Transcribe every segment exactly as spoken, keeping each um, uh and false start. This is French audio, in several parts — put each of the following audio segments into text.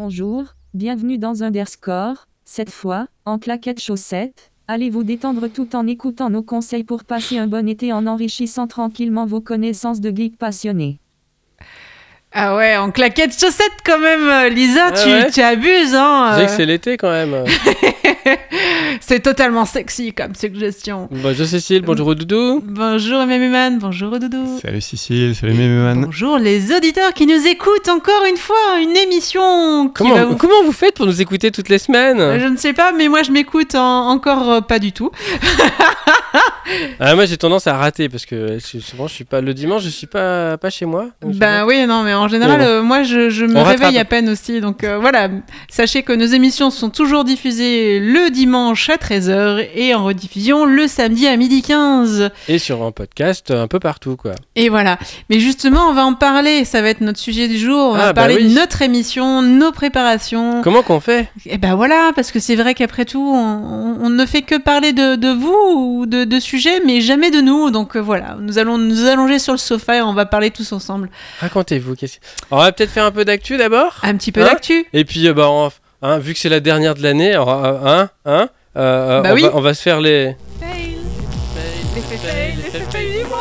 Bonjour, bienvenue dans Underscore. Cette fois, en claquettes chaussettes, allez vous détendre tout en écoutant nos conseils pour passer un bon été en enrichissant tranquillement vos connaissances de geeks passionnés. Ah ouais, en claquettes chaussettes quand même, Lisa, ah tu, ouais. tu abuses, hein. Je sais que c'est l'été quand même. C'est totalement sexy comme suggestion. Bonjour Cécile, bonjour Doudou. Bonjour Méméman, bonjour Doudou. Salut Cécile, salut Méméman. Bonjour les auditeurs qui nous écoutent encore une fois, une émission qui comment, va vous... comment vous faites pour nous écouter toutes les semaines ? Je ne sais pas, mais moi je m'écoute en, encore euh, pas du tout. Ah, moi j'ai tendance à rater parce que souvent je suis pas le dimanche, je suis pas pas chez moi. Bah oui, non, mais en général, oui, bon. euh, moi je, je me On réveille rattrape. à peine aussi, donc euh, voilà. Sachez que nos émissions sont toujours diffusées le dimanche à treize heures et en rediffusion le samedi à midi quinze. Et sur un podcast un peu partout, quoi. Et voilà. Mais justement, on va en parler. Ça va être notre sujet du jour. On ah, va bah parler oui. de notre émission, nos préparations. Comment qu'on fait ? Et ben voilà, parce que c'est vrai qu'après tout, on, on, on ne fait que parler de, de vous ou de, de sujets, mais jamais de nous. Donc euh, voilà, nous allons nous allonger sur le sofa et on va parler tous ensemble. Racontez-vous. Qu'est-ce... On va peut-être faire un peu d'actu d'abord. Un petit peu hein d'actu. Et puis, euh, bah, on, hein, vu que c'est la dernière de l'année, hein, hein, euh, bah on, oui. va, on va se faire les... Fail. Les faits fail, les faits fail du mois.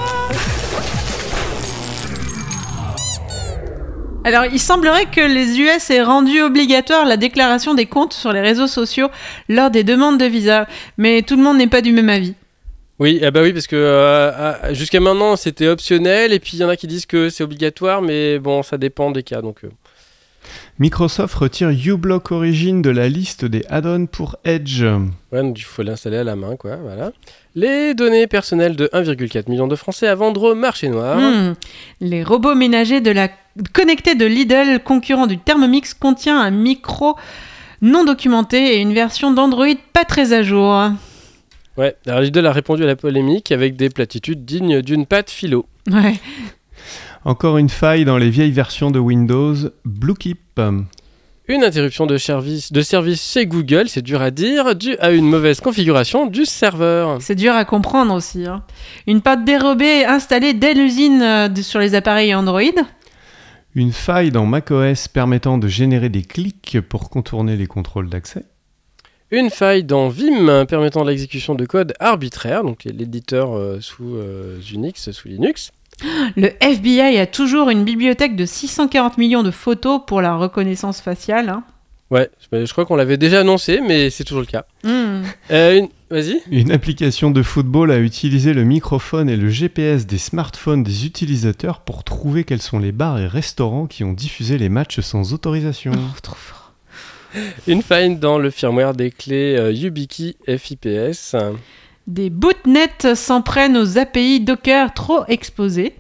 Alors, il semblerait que les U S aient rendu obligatoire la déclaration des comptes sur les réseaux sociaux lors des demandes de visa. Mais tout le monde n'est pas du même avis. Oui, ah bah oui, parce que euh, jusqu'à maintenant, c'était optionnel. Et puis, il y en a qui disent que c'est obligatoire. Mais bon, ça dépend des cas, donc... Euh... Microsoft retire uBlock Origin de la liste des add-ons pour Edge. Ouais, donc il faut l'installer à la main, quoi, voilà. Les données personnelles de un virgule quatre million de Français à vendre au marché noir. Mmh. Les robots ménagers de la... connectés de Lidl, concurrent du Thermomix, contient un micro non documenté et une version d'Android pas très à jour. Ouais, alors Lidl a répondu à la polémique avec des platitudes dignes d'une pâte philo. Ouais. Encore une faille dans les vieilles versions de Windows, BlueKeep. Une interruption de service, de service chez Google, c'est dur à dire, dû à une mauvaise configuration du serveur. C'est dur à comprendre aussi. Hein. Une pâte dérobée installée dès l'usine euh, de, sur les appareils Android. Une faille dans macOS permettant de générer des clics pour contourner les contrôles d'accès. Une faille dans Vim permettant l'exécution de code arbitraire, donc l'éditeur euh, sous euh, Unix, sous Linux. Le F B I a toujours une bibliothèque de six cent quarante millions de photos pour la reconnaissance faciale. Hein. Ouais, je crois qu'on l'avait déjà annoncé, mais c'est toujours le cas. Mmh. Euh, une... Vas-y. Une application de football a utilisé le microphone et le G P S des smartphones des utilisateurs pour trouver quels sont les bars et restaurants qui ont diffusé les matchs sans autorisation. Oh, trop fort. Une faille dans le firmware des clés euh, YubiKey F I P S. Des botnets s'en prennent aux A P I Docker trop exposées.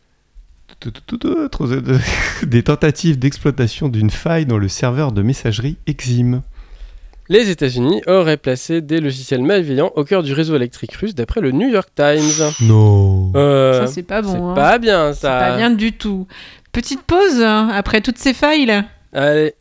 Des tentatives d'exploitation d'une faille dans le serveur de messagerie Exim. Les États-Unis auraient placé des logiciels malveillants au cœur du réseau électrique russe d'après le New York Times. Non. Euh, ça, c'est pas bon. C'est hein. pas bien, ça. C'est pas bien du tout. Petite pause hein, après toutes ces failles. Allez.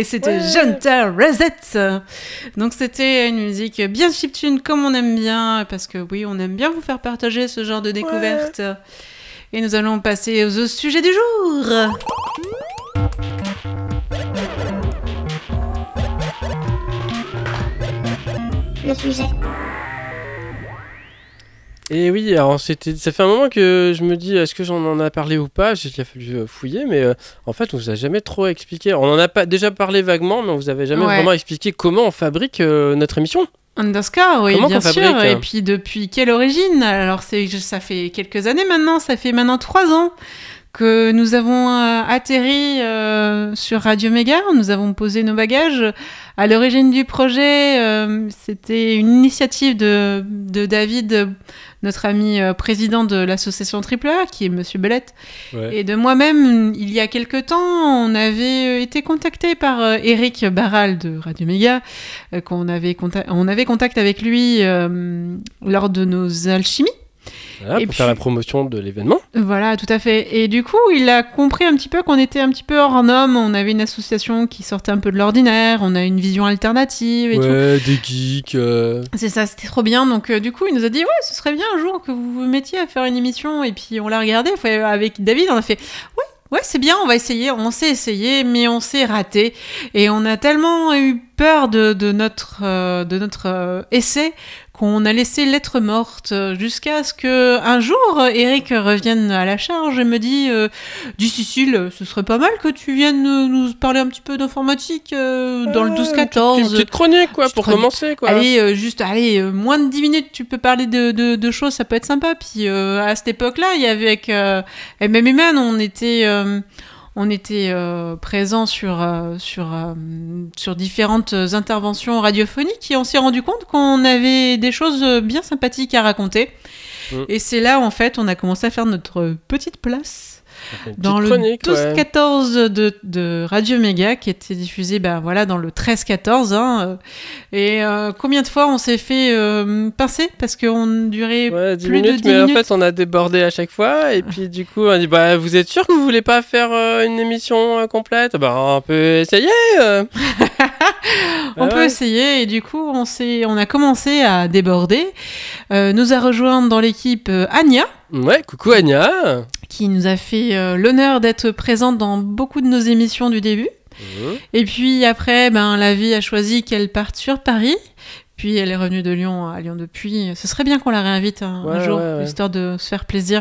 Et c'était ouais. Junta Reset. Donc c'était une musique bien chiptune comme on aime bien, parce que oui, on aime bien vous faire partager ce genre de découverte. Ouais. Et nous allons passer au sujet du jour. Le sujet. Et oui, alors c'était, ça fait un moment que je me dis, est-ce que j'en en ai parlé ou pas ? Il a fallu fouiller, mais euh, en fait, on vous a jamais trop expliqué. On en a pas déjà parlé vaguement, mais on vous avait jamais ouais. vraiment expliqué comment on fabrique euh, notre émission. Underscore, oui, comment bien sûr. Fabrique, et puis depuis quelle origine ? Alors c'est, ça fait quelques années maintenant, ça fait maintenant trois ans que nous avons euh, atterri euh, sur Radio Méga, nous avons posé nos bagages. À l'origine du projet, euh, c'était une initiative de, de David, notre ami euh, président de l'association Triple A, qui est Monsieur Belette, ouais. et de moi-même. Il y a quelque temps, on avait été contacté par euh, Eric Barral de Radio Méga, euh, qu'on avait, contact- on avait contact avec lui euh, lors de nos alchimies. Voilà, et pour puis, faire la promotion de l'événement. Voilà, tout à fait. Et du coup, il a compris un petit peu qu'on était un petit peu hors norme. On avait une association qui sortait un peu de l'ordinaire. On a une vision alternative et ouais, tout. des geeks. Euh... C'est ça, c'était trop bien. Donc, euh, du coup, il nous a dit, ouais, ce serait bien un jour que vous vous mettiez à faire une émission. Et puis, on l'a regardé. Avec David, on a fait, ouais. Ouais, c'est bien, on va essayer. On s'est essayé, mais on s'est raté. Et on a tellement eu peur de, de notre, euh, de notre euh, essai qu'on a laissé lettre morte jusqu'à ce qu'un jour, Eric revienne à la charge et me dit euh, « Dis Cécile, ce serait pas mal que tu viennes nous parler un petit peu d'informatique euh, dans euh, le douze quatorze. » Une petite chronique, quoi, pour chronique. commencer, quoi. Allez, euh, juste, allez, euh, moins de dix minutes, tu peux parler de, de, de choses, ça peut être sympa. Puis euh, à cette époque-là, il y avait avec euh, M M M, on était... Euh, On était euh, présents sur, euh, sur, euh, sur différentes interventions radiophoniques et on s'est rendu compte qu'on avait des choses bien sympathiques à raconter. Mmh. Et c'est là, en fait, on a commencé à faire notre petite place dans le douze quatorze ouais. de, de Radio Méga qui était diffusé ben, voilà, dans le treize quatorze. Hein. Et euh, combien de fois on s'est fait euh, pincer parce qu'on durait ouais, plus minutes, de dix mais minutes. En fait, on a débordé à chaque fois. Et puis, du coup, on a dit bah, vous êtes sûr que vous voulez pas faire euh, une émission euh, complète ? Bah, on peut essayer. Euh. on ah peut ouais. essayer. Et du coup, on, s'est, on a commencé à déborder. Euh, nous a rejoint dans l'équipe euh, Anya. Ouais, coucou Anya. Qui nous a fait euh, l'honneur d'être présente dans beaucoup de nos émissions du début. Mmh. Et puis après, ben, la vie a choisi qu'elle parte sur Paris. Puis elle est revenue de Lyon à Lyon depuis. Ce serait bien qu'on la réinvite un, ouais, un jour, ouais, ouais. histoire de se faire plaisir.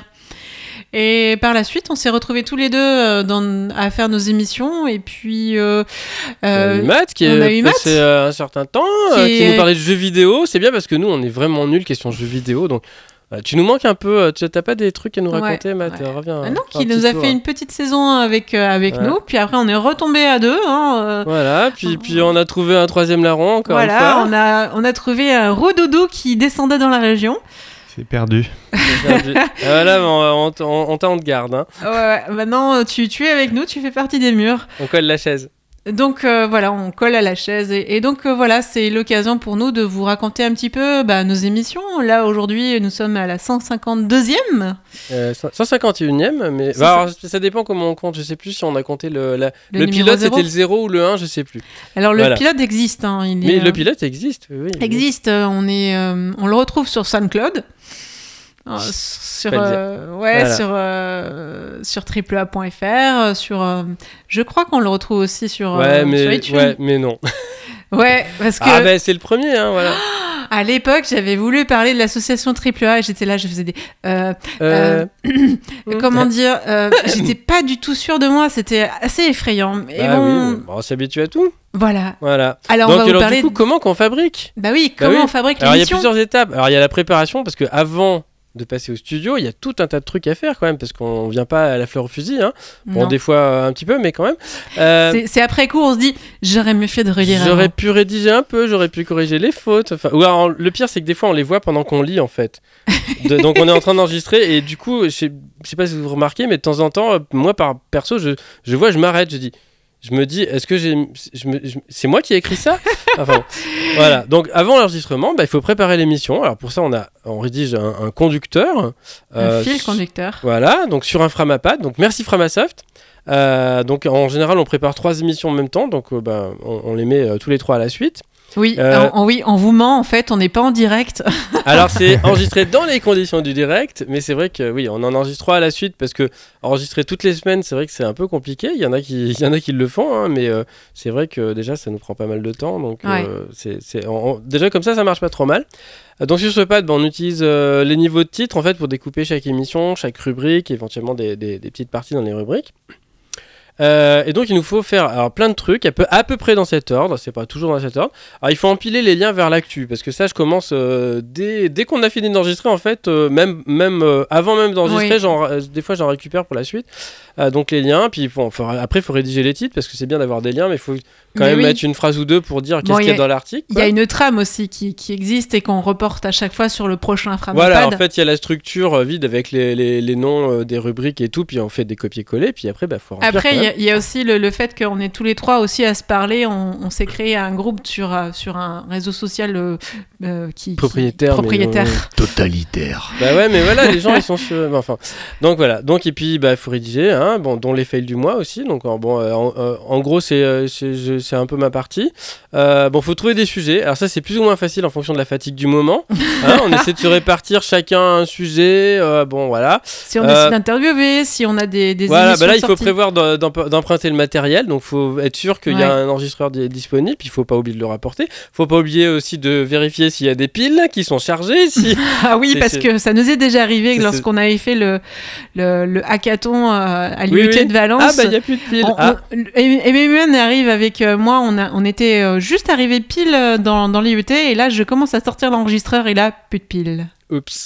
Et par la suite, on s'est retrouvés tous les deux euh, dans, à faire nos émissions. Et puis... Euh, euh, on a eu Matt qui est passé euh, un certain temps, qui, euh, qui est... nous parlait de jeux vidéo. C'est bien parce que nous, on est vraiment nuls question jeux vidéo. Donc... Tu nous manques un peu, tu n'as pas des trucs à nous raconter, ouais, Matt, ouais. Reviens. Ah non, qui nous a tour. fait une petite saison avec, euh, avec ouais. nous, puis après on est retombé à deux. Hein, euh... Voilà, puis, puis on a trouvé un troisième larron encore voilà, une fois. Voilà, on a, on a trouvé un rodoudou qui descendait dans la région. C'est perdu. C'est perdu. Voilà, on, on, on, on t'a en garde. Hein. Ouais, ouais, maintenant tu, tu es avec nous, tu fais partie des murs. On colle la chaise. Donc euh, voilà, on colle à la chaise et, et donc euh, voilà, c'est l'occasion pour nous de vous raconter un petit peu bah, nos émissions. Là aujourd'hui, nous sommes à la cent cinquante-deuxième. Euh, cent cinquante et unième, mais bah, alors, ça dépend comment on compte. Je sais plus si on a compté le la... le, le pilote zéro. C'était le zéro ou le un, je sais plus. Alors le voilà. pilote existe. Hein, il mais est, le euh... pilote existe, oui. Existe. Euh, on est, euh, on le retrouve sur SoundCloud. Euh, sur euh, ouais voilà. sur euh, sur triple a point f r sur euh, je crois qu'on le retrouve aussi sur ouais euh, mais sur iTunes. ouais mais non ouais parce que ah ben c'est le premier hein voilà. À l'époque, j'avais voulu parler de l'association Triple A et j'étais là, je faisais des... Euh, euh... euh, comment dire euh, j'étais pas du tout sûre de moi, c'était assez effrayant. Et bah bon... oui, bon, on s'habitue à tout. Voilà. Voilà. Alors, donc, on va alors vous parler... du coup, comment qu'on fabrique ? Bah oui, comment bah oui. on fabrique l'émission ? Alors, il y a plusieurs étapes. Alors, il y a la préparation, parce qu'avant de passer au studio, il y a tout un tas de trucs à faire quand même, parce qu'on vient pas à la fleur au fusil, hein. Bon, non. Des fois euh, un petit peu, mais quand même. Euh, c'est, c'est après coup, on se dit, j'aurais mieux fait de relire. J'aurais avant. pu rédiger un peu, j'aurais pu corriger les fautes. Enfin, ou alors, le pire, c'est que des fois, on les voit pendant qu'on lit, en fait. De, donc, on est en train d'enregistrer, et du coup, je sais, je sais pas si vous remarquez, mais de temps en temps, moi, par perso, je, je vois, je m'arrête, je dis... Je me dis, est-ce que j'ai, je me, je, c'est moi qui ai écrit ça ? Enfin, voilà. Donc, avant l'enregistrement, bah, il faut préparer l'émission. Alors, pour ça, on a, on rédige un, un conducteur. Un euh, fil conducteur. Voilà. Donc, sur un Framapat. Donc, merci Framasoft. Euh, donc en général, on prépare trois émissions en même temps, donc euh, bah, on, on les met euh, tous les trois à la suite. Oui, euh, en, oui, on vous ment, en fait, on n'est pas en direct. Alors, c'est enregistré dans les conditions du direct, mais c'est vrai que oui, on en enregistre trois à la suite parce que enregistrer toutes les semaines, c'est vrai que c'est un peu compliqué. Il y en a qui, il y en a qui le font, hein, mais euh, c'est vrai que déjà, ça nous prend pas mal de temps. Donc, ouais. euh, c'est, c'est, on, on, déjà, comme ça, ça marche pas trop mal. Donc, sur ce pad, ben, on utilise euh, les niveaux de titres en fait, pour découper chaque émission, chaque rubrique, éventuellement des, des, des petites parties dans les rubriques. Euh, et donc il nous faut faire alors, plein de trucs à peu, à peu près dans cet ordre, c'est pas toujours dans cet ordre. Alors il faut empiler les liens vers l'actu parce que ça je commence euh, dès, dès qu'on a fini d'enregistrer en fait, euh, même, même euh, avant même d'enregistrer, oui. j'en, euh, des fois j'en récupère pour la suite. Euh, donc les liens, puis bon, faut, après il faut rédiger les titres parce que c'est bien d'avoir des liens, mais il faut quand mais même oui. mettre une phrase ou deux pour dire qu'est-ce bon, qu'il y a, y a dans l'article. Il y a une trame aussi qui, qui existe et qu'on reporte à chaque fois sur le prochain Framapad. Voilà, en fait il y a la structure euh, vide avec les, les, les noms euh, des rubriques et tout, puis on fait des copier-coller, puis après il bah, faut remplir. Après il y, y a aussi le, le fait qu'on est tous les trois aussi à se parler, on, on s'est créé un groupe sur, euh, sur un réseau social euh, euh, qui, propriétaire, qui, propriétaire. Mais, totalitaire. Bah ouais, mais voilà, les gens ils sont sur... Enfin, donc voilà, donc et puis bah faut rédiger, hein, bon, dont les fails du mois aussi. Donc bon, euh, en, euh, en gros c'est, c'est, c'est un peu ma partie. Euh, bon, faut trouver des sujets. Alors ça c'est plus ou moins facile en fonction de la fatigue du moment. Hein, on essaie de se répartir chacun un sujet. Euh, bon voilà. Si on euh, décide d'interviewer, si on a des, des voilà, émissions bah là il faut sorties. prévoir d'emprunter le matériel. Donc faut être sûr qu'il ouais. y a un enregistreur d- disponible. Puis il faut pas oublier de le rapporter. Faut pas oublier aussi de vérifier s'il y a des piles qui sont chargées. Si... ah oui, c'est, parce c'est... que ça nous est déjà arrivé c'est, lorsqu'on c'est... avait fait le, le, le hackathon euh, à l'I U T oui, oui. de Valence. Ah bah il n'y a plus de piles. On, ah. on, et M M U N arrive avec euh, moi, on, a, on était euh, juste arrivé pile dans, dans l'I U T et là je commence à sortir l'enregistreur et là plus de piles. Oups.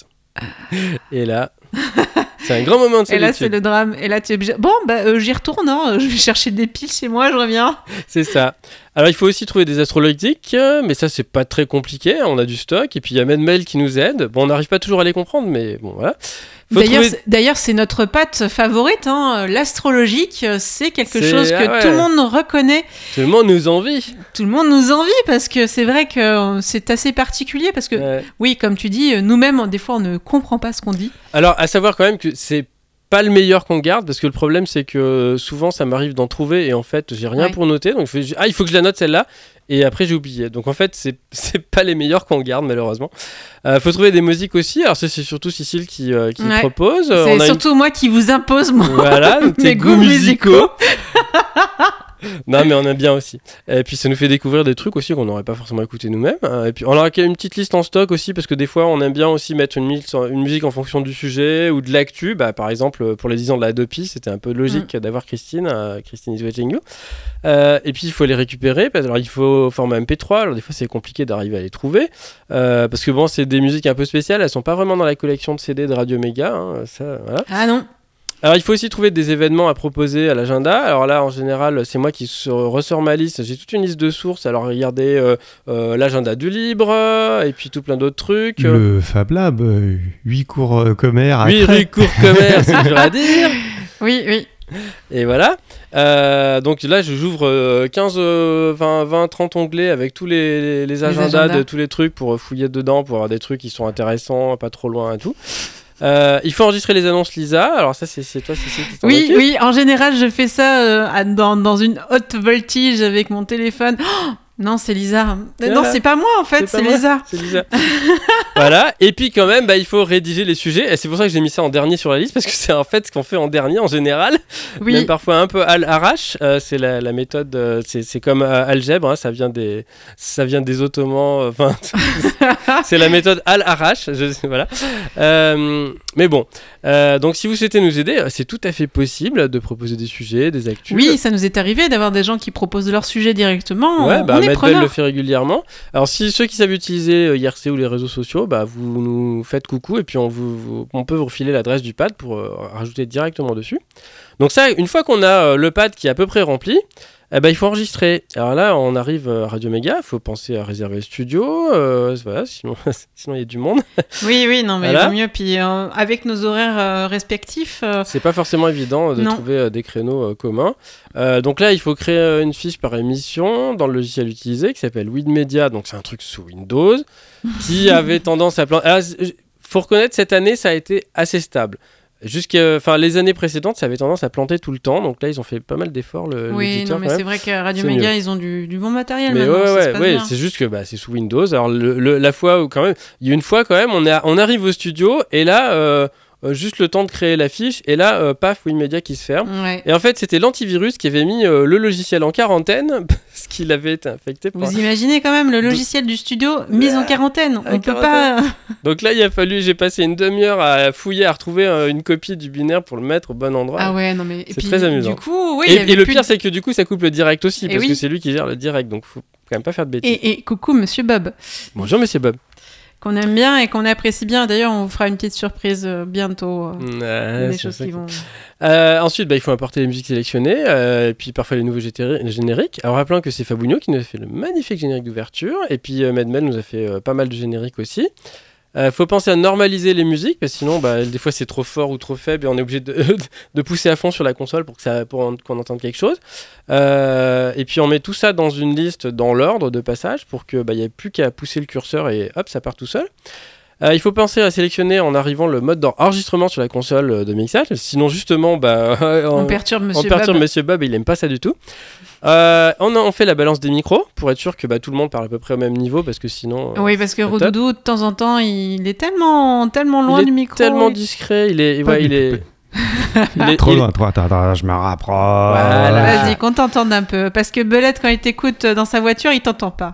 Et là, c'est un grand moment de solitude. Et là c'est le drame. Et là tu es obligé. Bon bah euh, j'y retourne, hein. Je vais chercher des piles chez moi, je reviens. C'est ça. Alors il faut aussi trouver des astrologiques, mais ça c'est pas très compliqué, on a du stock, et puis il y a MedMail qui nous aide. Bon, on n'arrive pas toujours à les comprendre, mais bon voilà. Faut d'ailleurs, trouver... c'est, d'ailleurs, c'est notre patte favorite, hein. L'astrologique, c'est quelque c'est... chose que ah ouais. tout le monde reconnaît. Tout le monde nous envie. Tout le monde nous envie, parce que c'est vrai que c'est assez particulier, parce que, ouais. oui, comme tu dis, nous-mêmes, des fois, on ne comprend pas ce qu'on dit. Alors, à savoir quand même que c'est pas le meilleur qu'on garde, parce que le problème, c'est que souvent, ça m'arrive d'en trouver, et en fait, j'ai rien ouais. pour noter, donc je fais, ah, il faut que je la note celle-là. Et après j'ai oublié. Donc en fait c'est c'est pas les meilleurs qu'on garde malheureusement. Euh, faut trouver des musiques aussi. Alors ça c'est surtout Cécile qui euh, qui ouais. propose. C'est On surtout une... moi qui vous impose moi. Voilà mes goûts musicaux. Non mais on aime bien aussi. Et puis ça nous fait découvrir des trucs aussi qu'on n'aurait pas forcément écouté nous-mêmes. Et puis on aura une petite liste en stock aussi parce que des fois on aime bien aussi mettre une, une musique en fonction du sujet ou de l'actu. Bah, par exemple pour les dix ans de la Adopi c'était un peu logique mmh. d'avoir Christine, euh, Christine is watching you. Euh, et puis il faut les récupérer. Alors il faut format M P trois. Alors des fois c'est compliqué d'arriver à les trouver euh, parce que bon c'est des musiques un peu spéciales. Elles sont pas vraiment dans la collection de C D de Radio Méga. Hein, ça, voilà. Ah non. Alors il faut aussi trouver des événements à proposer à l'agenda. Alors là en général c'est moi qui ressors ma liste. J'ai toute une liste de sources. Alors regardez euh, euh, l'agenda du libre et puis tout plein d'autres trucs. Le Fab Lab, euh, huit cours euh, commerce. huit rue cours commerce, c'est dur à dire. Oui, oui. Et voilà. Euh, donc là j'ouvre euh, quinze, vingt, vingt, trente onglets avec tous les, les, les, agendas les agendas de tous les trucs pour fouiller dedans, pour avoir des trucs qui sont intéressants, pas trop loin et tout. Euh, il faut enregistrer les annonces Lisa. Alors ça c'est, c'est toi Cécile qui t'en Oui, occupe. oui, en général je fais ça euh, dans, dans une haute voltige avec mon téléphone. Oh non, c'est Lisa. Voilà. Non, c'est pas moi en fait, c'est, c'est Lisa. C'est Lisa. Voilà. Et puis quand même, bah, il faut rédiger les sujets. Et c'est pour ça que j'ai mis ça en dernier sur la liste parce que c'est en fait ce qu'on fait en dernier en général. Oui. Même parfois un peu à l'arrache. Euh, c'est la, la méthode. Euh, c'est, c'est comme euh, algèbre. Hein, ça vient des, ça vient des Ottomans. Enfin, euh, c'est la méthode à l'arrache. Je, voilà. Euh, mais bon. Euh, donc si vous souhaitez nous aider, c'est tout à fait possible de proposer des sujets, des actus. Oui, ça nous est arrivé d'avoir des gens qui proposent leurs sujets directement. Ouais, on, bah, on MedBelle le fait régulièrement. Alors si ceux qui savent utiliser euh, I R C ou les réseaux sociaux, bah, vous nous faites coucou et puis on, vous, vous, on peut vous refiler l'adresse du pad pour euh, rajouter directement dessus. Donc ça, une fois qu'on a euh, le pad qui est à peu près rempli, eh ben, il faut enregistrer. Alors là, on arrive à Radio Méga, il faut penser à réserver le studio, euh, voilà, sinon sinon il y a du monde. Oui, oui, non, mais voilà. Il vaut mieux. Puis euh, avec nos horaires euh, respectifs... Euh... C'est pas forcément évident de non. trouver euh, des créneaux euh, communs. Euh, donc là, il faut créer euh, une fiche par émission dans le logiciel utilisé qui s'appelle Widmedia, donc c'est un truc sous Windows, qui avait tendance à... Plan... Alors, faut reconnaître, cette année, ça a été assez stable. Jusqu'à, enfin, les années précédentes, ça avait tendance à planter tout le temps. Donc là, ils ont fait pas mal d'efforts. Le, oui, non, mais c'est vrai qu'à Radio c'est Méga, mieux. ils ont du, du bon matériel. Mais maintenant, ouais, ça ouais, se passe ouais. bien. C'est juste que bah, c'est sous Windows. Alors le, le, la fois où quand même, il y a une fois quand même, on, est, on arrive au studio et là. Euh, Euh, juste le temps de créer la fiche et là euh, paf WinMedia qui se ferme Ouais. et en fait c'était l'antivirus qui avait mis euh, le logiciel en quarantaine parce qu'il avait été infecté par... Vous imaginez quand même le logiciel du studio mis en quarantaine. On peut pas. Donc là il a fallu, j'ai passé une demi-heure à fouiller, à retrouver euh, une copie du binaire pour le mettre au bon endroit. Ah ouais, non mais c'est très amusant. Du coup, oui. Et, il y avait et le plus pire de... c'est que du coup ça coupe le direct aussi et parce oui. que c'est lui qui gère le direct, donc faut quand même pas faire de bêtises. Et, et coucou Monsieur Bob. Bonjour Monsieur Bob. Qu'on aime bien et qu'on apprécie bien. D'ailleurs, on vous fera une petite surprise euh, bientôt. Euh, Ouais, des choses qui vont. Euh, ensuite, bah, il faut importer les musiques sélectionnées, euh, et puis parfois les nouveaux gétéri- génériques. Alors, rappelons que c'est Fabugno qui nous a fait le magnifique générique d'ouverture, et puis euh, Medmel nous a fait euh, pas mal de génériques aussi. Il euh, faut penser à normaliser les musiques, parce que sinon, bah, des fois, c'est trop fort ou trop faible, et on est obligé de, de pousser à fond sur la console pour, que ça, pour en, qu'on entende quelque chose. Euh, et puis, on met tout ça dans une liste, dans l'ordre de passage, pour qu'il bah, n'y ait plus qu'à pousser le curseur, et hop, ça part tout seul. Euh, il faut penser à sélectionner en arrivant le mode d'enregistrement sur la console de mixage, sinon justement bah, on, on perturbe Monsieur on perturbe Bob. Monsieur Bob et il aime pas ça du tout. Euh, on, a, on fait la balance des micros pour être sûr que bah, tout le monde parle à peu près au même niveau parce que sinon. Oui, parce que c'est Roudoudou de temps en temps il est tellement, tellement loin il du est micro. tellement et... discret, il est, Pas ouais, du il est, il est Trop il- loin, trop attends, attends, je me rapproche. Voilà. Vas-y, qu'on t'entende un peu. Parce que Belette, quand il t'écoute dans sa voiture, il t'entend pas.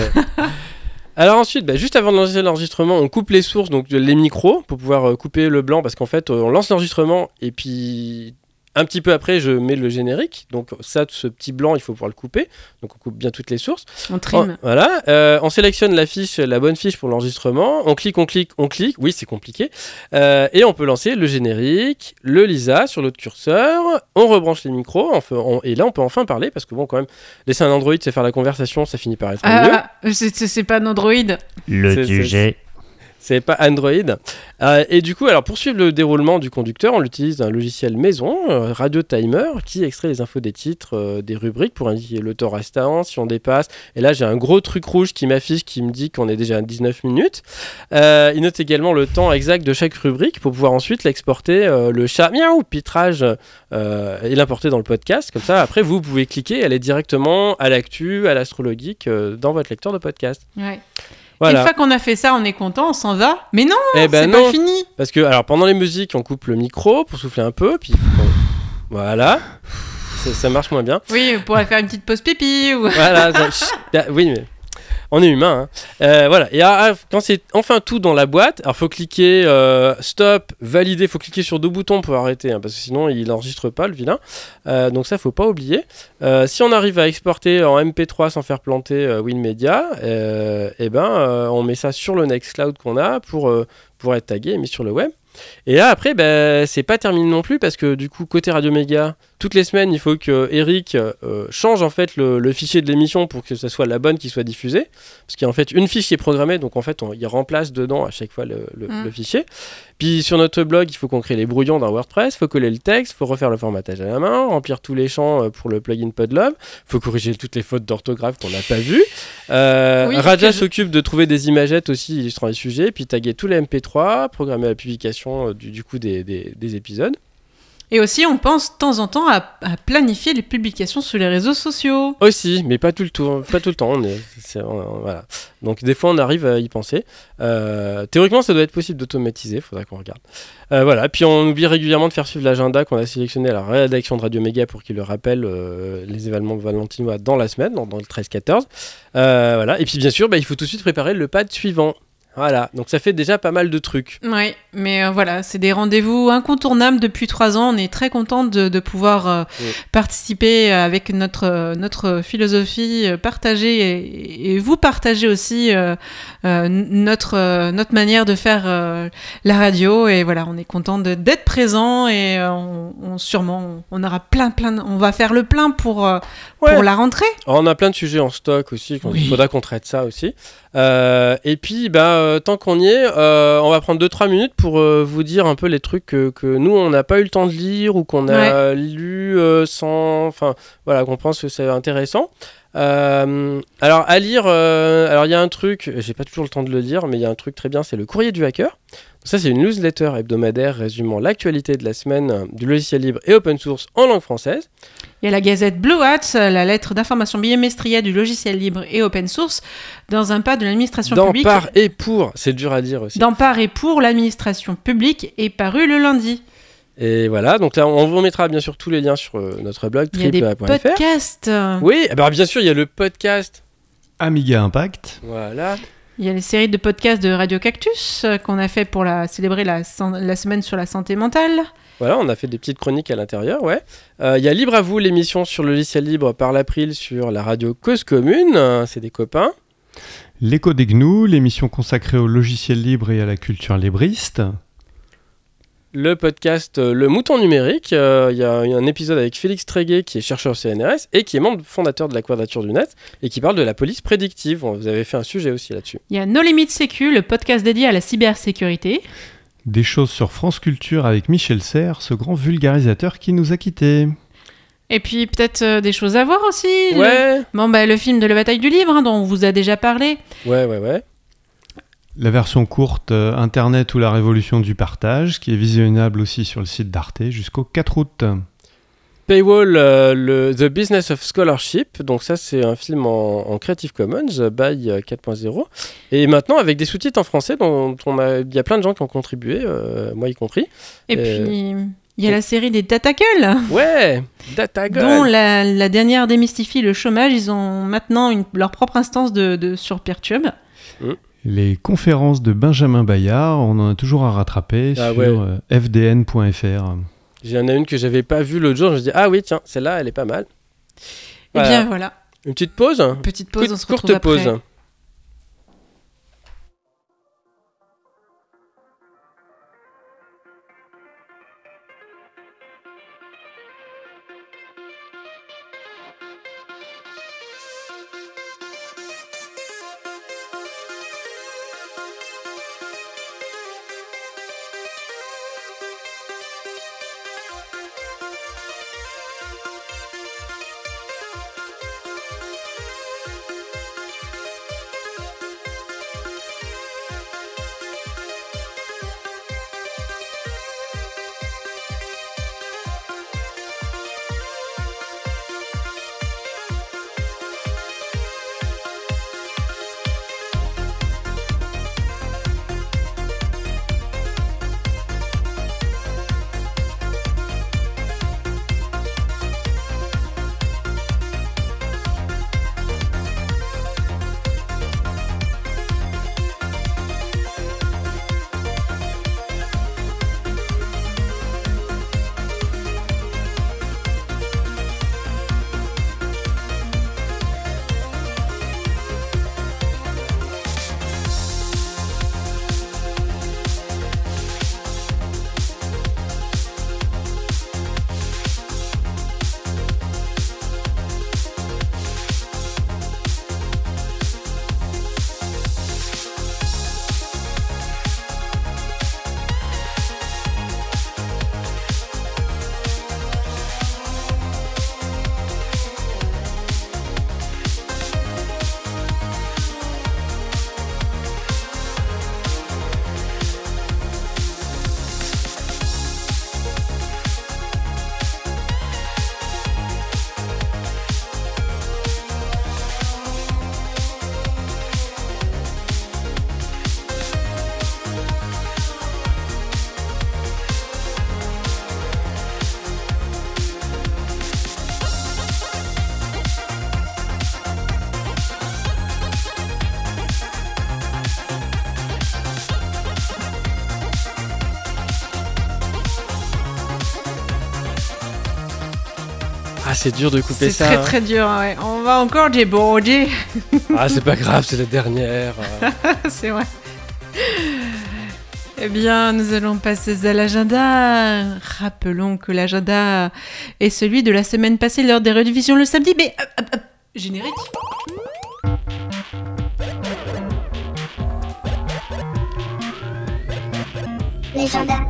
Alors ensuite, bah, juste avant de lancer l'enregistrement, on coupe les sources, donc les micros, pour pouvoir euh, couper le blanc, parce qu'en fait, euh, on lance l'enregistrement, et puis un petit peu après, je mets le générique. Donc ça, ce petit blanc, il faut pouvoir le couper. Donc on coupe bien toutes les sources. On trim. On, voilà. Euh, on sélectionne la fiche, la bonne fiche pour l'enregistrement. On clique, on clique, on clique. Oui, c'est compliqué. Euh, et on peut lancer le générique, le Lisa sur l'autre curseur. On rebranche les micros. On fait, on, et là, on peut enfin parler, parce que bon, quand même, laisser un Android, c'est faire la conversation, ça finit par être mieux. Ah, c'est, c'est, c'est pas un Android. Le C'est- sujet. C'est pas Android. Euh, et du coup, alors pour suivre le déroulement du conducteur, on utilise un logiciel maison, euh, Radio Timer, qui extrait les infos des titres, euh, des rubriques pour indiquer le temps restant, si on dépasse. Et là, j'ai un gros truc rouge qui m'affiche, qui me dit qu'on est déjà à dix-neuf minutes. Euh, il note également le temps exact de chaque rubrique pour pouvoir ensuite l'exporter, euh, le chat miaou pitrage, euh, et l'importer dans le podcast. Comme ça, après, vous pouvez cliquer, aller directement à l'actu, à l'astrologique, euh, dans votre lecteur de podcast. Ouais. Voilà. Une fois qu'on a fait ça, on est content, on s'en va. Mais non, Eh ben c'est non. pas fini. Parce que, alors, pendant les musiques, on coupe le micro pour souffler un peu, puis on- voilà, ça, ça marche moins bien. Oui, on pourrait faire une petite pause pipi. Ou... Voilà, ça- chut, ah, oui, mais on est humain. Hein. Euh, voilà, et ah, quand c'est enfin tout dans la boîte, alors faut cliquer euh, stop, valider, faut cliquer sur deux boutons pour arrêter, hein, parce que sinon il n'enregistre pas le vilain. Euh, donc ça, faut pas oublier. Euh, si on arrive à exporter en M P trois sans faire planter euh, WinMedia, euh, et ben euh, on met ça sur le Nextcloud qu'on a pour, euh, pour être tagué et mis sur le web. Et là après ben, c'est pas terminé non plus parce que du coup côté Radio Méga toutes les semaines il faut que Eric euh, change en fait le, le fichier de l'émission pour que ce soit la bonne qui soit diffusée parce qu'il y a en fait une fiche qui est programmée donc en fait on, il remplace dedans à chaque fois le, le, mmh. le fichier. Puis sur notre blog il faut qu'on crée les brouillons dans WordPress, il faut coller le texte, il faut refaire le formatage à la main, remplir tous les champs pour le plugin Podlove, il faut corriger toutes les fautes d'orthographe qu'on n'a pas vues. Euh, oui, Raja s'occupe je... de trouver des imagettes aussi illustrant les sujets, puis taguer tous les M P trois, programmer la publication Du, du coup des, des, des épisodes. Et aussi, on pense de temps en temps à, à planifier les publications sur les réseaux sociaux. Aussi, mais pas tout le, tour, pas tout le temps. On est, c'est, on, voilà. Donc des fois, on arrive à y penser. Euh, théoriquement, ça doit être possible d'automatiser. Il faudra qu'on regarde. Euh, voilà. Puis on oublie régulièrement de faire suivre l'agenda qu'on a sélectionné à la rédaction de Radio Méga pour qu'il le rappelle euh, les événements valentinois dans la semaine, dans, dans le treize quatorze. Euh, voilà. Et puis bien sûr, bah, il faut tout de suite préparer le pad suivant. Voilà, donc ça fait déjà pas mal de trucs. Oui, mais euh, voilà, c'est des rendez-vous incontournables depuis trois ans. On est très content de, de pouvoir euh, oui. participer avec notre, euh, notre philosophie, euh, partager et, et vous partager aussi euh, euh, notre, euh, notre manière de faire euh, la radio. Et voilà, on est content de, d'être présent et euh, on, on, sûrement on aura plein, plein, on va faire le plein pour, euh, ouais. pour la rentrée. Alors, on a plein de sujets en stock aussi, il oui. faudra qu'on traite ça aussi. Euh, et puis, bah, euh, tant qu'on y est, euh, on va prendre deux trois minutes pour euh, vous dire un peu les trucs que, que nous, on n'a pas eu le temps de lire ou qu'on a ouais. lu euh, sans... Enfin, voilà, qu'on pense que c'est intéressant. Euh, alors, à lire, euh, alors il y a un truc, j'ai pas toujours le temps de le lire, mais il y a un truc très bien, c'est le courrier du hacker. Ça, c'est une newsletter hebdomadaire résumant l'actualité de la semaine du logiciel libre et open source en langue française. Il y a la gazette Blue Hat, la lettre d'information bimestrielle du logiciel libre et open source dans un pas de l'administration dans publique. Dans, par et pour, c'est dur à dire aussi. Dans par et pour l'administration publique est paru le lundi. Et voilà, donc là, on vous remettra bien sûr tous les liens sur euh, notre blog triple a point f r. Il y a des podcasts. Oui, bah, bien sûr, il y a le podcast Amiga Impact. Voilà. Il y a les séries de podcasts de Radio Cactus euh, qu'on a fait pour la, célébrer la, la semaine sur la santé mentale. Voilà, on a fait des petites chroniques à l'intérieur, ouais. Euh, il y a Libre à vous, l'émission sur le logiciel libre par l'April sur la radio Cause Commune, euh, c'est des copains. L'écho des gnous, l'émission consacrée au logiciel libre et à la culture libriste. Le podcast euh, Le Mouton Numérique, euh, il y a un épisode avec Félix Tréguet qui est chercheur C N R S et qui est membre fondateur de la Quadrature du Net et qui parle de la police prédictive. Vous avez fait un sujet aussi là-dessus. Il y a No Limit Sécu, le podcast dédié à la cybersécurité. Des choses sur France Culture avec Michel Serres, ce grand vulgarisateur qui nous a quittés. Et puis peut-être euh, des choses à voir aussi. Ouais. Le... Bon, bah, le film de la bataille du livre hein, dont on vous a déjà parlé. Ouais, ouais, ouais. La version courte euh, Internet ou la révolution du partage, qui est visionnable aussi sur le site d'Arte jusqu'au quatre août. Paywall, euh, le The Business of Scholarship, donc ça c'est un film en, en Creative Commons by quatre point zéro, et maintenant avec des sous-titres en français, dont on a, il y a plein de gens qui ont contribué, euh, moi y compris. Et, et puis il y a la série des Datagull. Ouais, Datagull. Dont la, la dernière démystifie le chômage, ils ont maintenant une, leur propre instance de, de, sur Peertube. Mmh. Les conférences de Benjamin Bayard, on en a toujours à rattraper ah, sur ouais. euh, f d n point f r. Il y en a une que j'avais pas vue l'autre jour, je me dis ah oui tiens, celle-là elle est pas mal. Voilà. Eh bien voilà. Une petite pause. Une petite pause, Coup, on se retrouve courte pause. Après. Ah, c'est dur de couper c'est ça. C'est très hein. très dur, ouais. On va encore déborder. Ah, c'est pas grave, c'est la dernière. C'est vrai. Eh bien, nous allons passer à l'agenda. Rappelons que l'agenda est celui de la semaine passée lors des rediffusions le samedi. Mais hop, hop, hop, générique. L'agenda.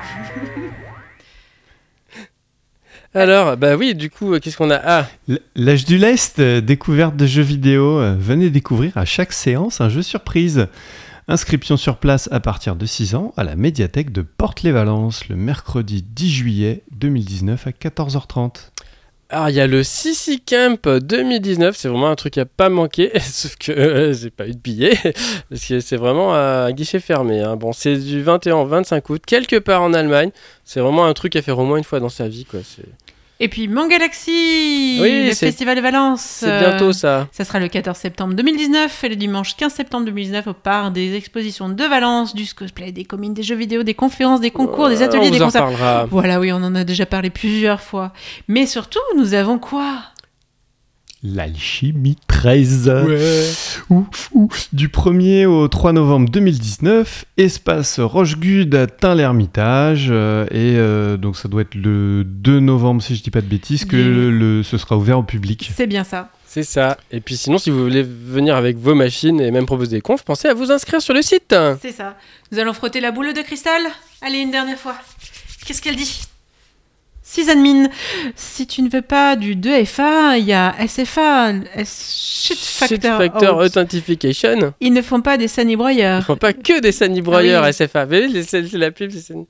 Alors, bah oui, du coup, qu'est-ce qu'on a ? Ah, L'âge du lest, découverte de jeux vidéo. Venez découvrir à chaque séance un jeu surprise. Inscription sur place à partir de six ans à la médiathèque de Porte-les-Valences le mercredi dix juillet deux mille dix-neuf à quatorze heures trente. Alors, il y a le Sissi Camp deux mille dix-neuf, c'est vraiment un truc à pas manquer, sauf que euh, j'ai pas eu de billet, parce que c'est vraiment un guichet fermé. Hein. Bon, c'est du vingt et un au vingt-cinq août, quelque part en Allemagne. C'est vraiment un truc à faire au moins une fois dans sa vie, quoi. C'est... Et puis Mangalaxy, oui, le c'est... festival de Valence. C'est bientôt ça. Euh, ça sera le quatorze septembre deux mille dix-neuf et le dimanche quinze septembre deux mille dix-neuf au parc des expositions de Valence, du cosplay, des communes, des jeux vidéo, des conférences, des concours, des ateliers, on des vous en concerts. reparlera. Voilà, oui, on en a déjà parlé plusieurs fois. Mais surtout, nous avons quoi ? L'Alchimie treize. Ouais. Ouh, ouh. Du premier au trois novembre deux mille dix-neuf, Espace Rochegude à Tain-l'Hermitage. Euh, et euh, donc ça doit être le deux novembre, si je dis pas de bêtises, que le, le, ce sera ouvert au public. C'est bien ça. C'est ça. Et puis sinon, si vous voulez venir avec vos machines et même proposer des confs, pensez à vous inscrire sur le site. C'est ça. Nous allons frotter la boule de cristal. Allez, une dernière fois. Qu'est-ce qu'elle dit ? Sysadmin, si tu ne veux pas du deux F A, il y a S F A, Shit Factor, Shit Factor Authentication. Ils ne font pas des sanibroyeurs. Ils font pas que des sanibroyeurs, ah oui. S F A. Vous voyez, c'est, c'est la pub, c'est sani...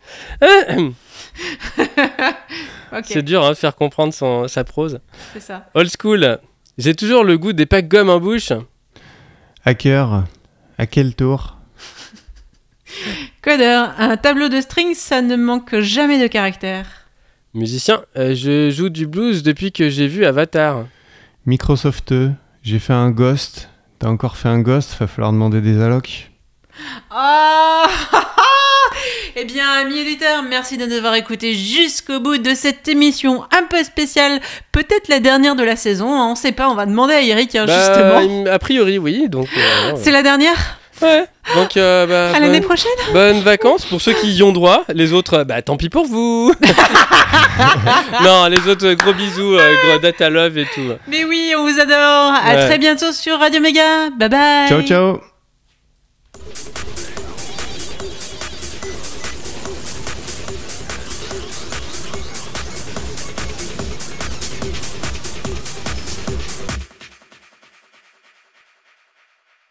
okay. C'est dur hein, de faire comprendre son, sa prose. C'est ça. Old school. J'ai toujours le goût des packs gomme en bouche. Hacker, à quel tour ? Codeur, un tableau de string, ça ne manque jamais de caractère. Musicien, euh, je joue du blues depuis que j'ai vu Avatar. Microsoft, j'ai fait un ghost. T'as encore fait un ghost, va falloir demander des allocs. Oh Eh bien, amis éditeurs, merci de nous avoir écoutés jusqu'au bout de cette émission un peu spéciale, peut-être la dernière de la saison, hein, on sait pas, on va demander à Eric, hein, bah, justement. A priori, oui. Donc, euh, c'est la dernière ? Ouais, donc euh, bah, à l'année bonne, prochaine. Bonnes vacances pour ceux qui y ont droit. Les autres, bah tant pis pour vous. Non, les autres, gros bisous, euh, gros data love et tout. Mais oui, on vous adore. À ouais. très bientôt sur Radio Méga. Bye bye. Ciao, ciao.